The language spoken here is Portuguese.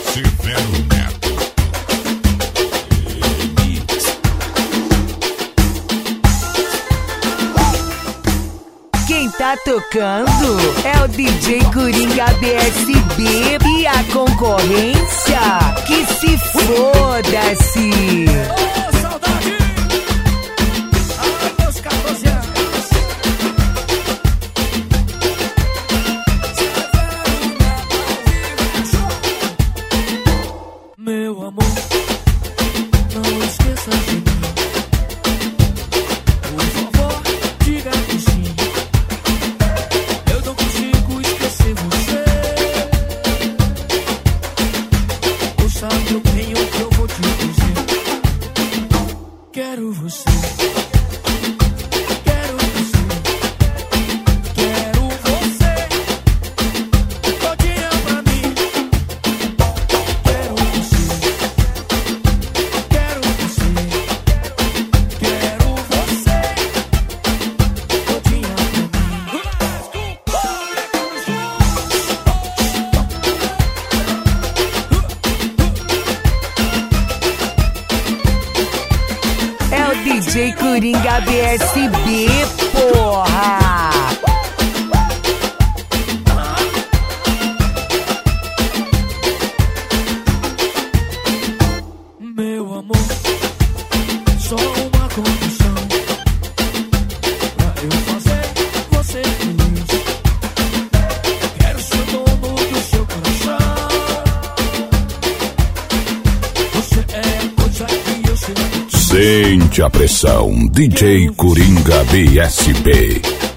Severo Neto. Quem tá tocando é o DJ Coringa BSB e a concorrência que se foda-se. Ô, saudade! Ah, meus 14 anos. Meu amor, não esqueça de mim. Por favor, diga que sim. Eu não consigo esquecer você. Ouça meu bem o que eu vou te dizer. Quero você. Quero você. Quero você. Todinha pra mim. Quero você. Quero você. Quero você. Todinha pra mim. É o DJ Coringa BSB, porra! Meu amor, só uma condição pra eu fazer você feliz. Quero ser dono do seu coração. Você é a coisa que eu sei. Sente a pressão, DJ Coringa BSB.